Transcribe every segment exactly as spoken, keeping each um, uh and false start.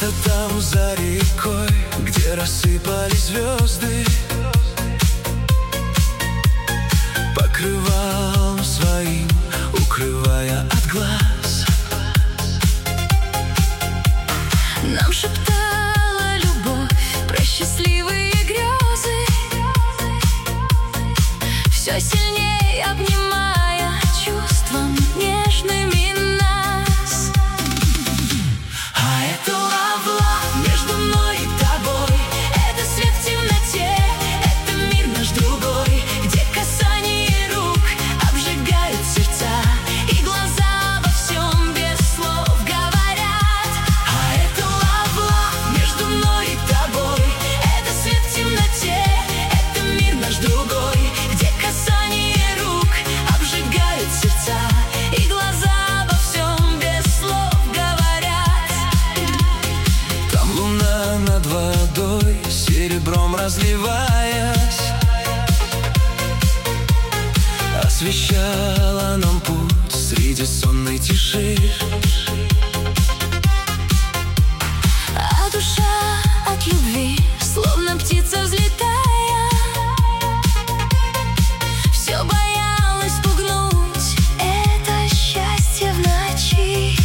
Где-то там за рекой, где рассыпались звезды, покрывалом своим укрывая от глаз, нам шептала любовь про счастливые грезы, все сильнее обнимая чувством нежными нас. А это love-love между мной и тобой, это свет в темноте, это мир наш другой, где касание рук обжигают сердца, и глаза обо всем без слов говорят. А это love-love между мной и тобой, это свет в темноте, это мир наш другой, где касание рук обжигают сердца, и глаза обо всем без слов говорят. Там луна над водой, серебром разливаясь, освещала нам путь среди сонной тиши. А душа от любви, словно птица взлетая, все боялась спугнуть это счастье в ночи.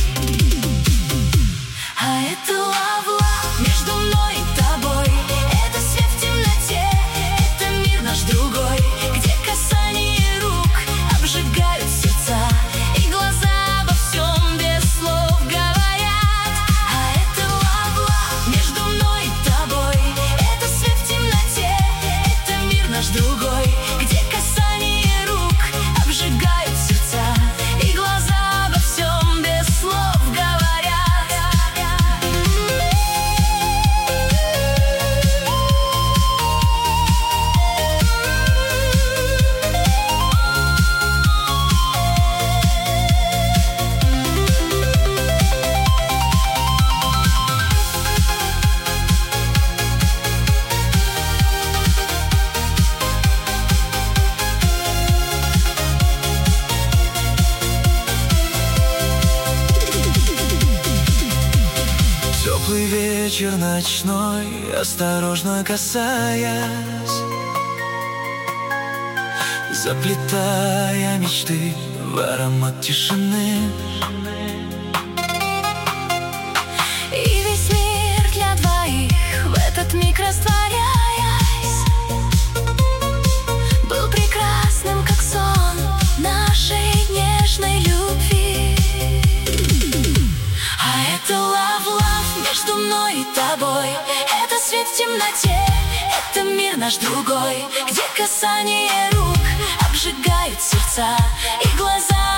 А это love-love между мной и тобой, это свет в темноте, это мир наш другой, где касание рук обжигают сердца, и глаза обо всем без слов говорят. А это love-love между мной и тобой, это свет в темноте, это мир наш другой, где касание рук обжигают сердца, и глаза обо всем без слов говорят. Теплый вечер ночной, осторожно касаясь, заплетая мечты в аромат тишины. И весь мир для двоих в этот миг растворяясь был прекрасным, как сон нашей нежной любви. А это love-love между мной и тобой, это свет в темноте, это мир наш другой, где касание рук обжигают сердца, и глаза